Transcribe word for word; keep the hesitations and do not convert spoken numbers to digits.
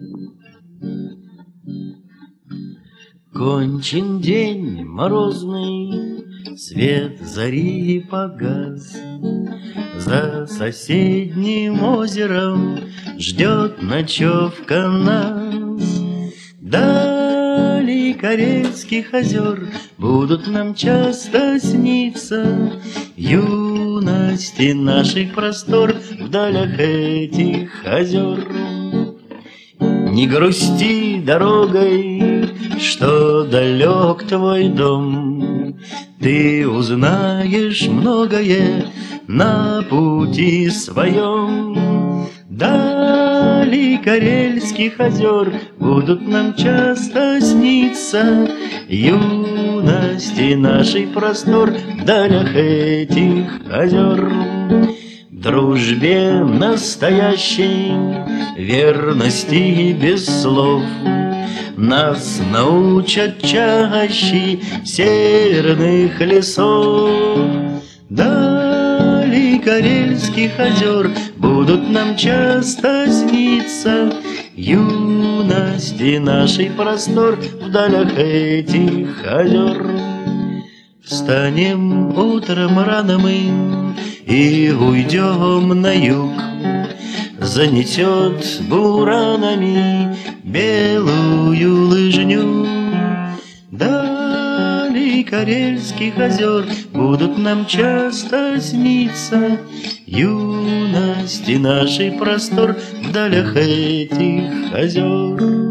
Кончен день морозный, свет зари погас. За соседним озером ждет ночевка нас. Дали Карельских озер будут нам часто сниться. Юности наших простор в далях этих озер. Не грусти дорогой, что далек твой дом. Ты узнаешь многое на пути своем. Дали Карельских озер будут нам часто сниться. Юности нашей простор в далях этих озер. Дружбе настоящей, верности без слов нас научат чащи северных лесов. Дали Карельских озер будут нам часто сниться. Юности нашей простор в далях этих озер. Встанем утром рано мы и уйдем на юг. Занесет буранами белую лыжню. Дали Карельских озер будут нам часто сниться. Юности нашей простор в далях этих озер.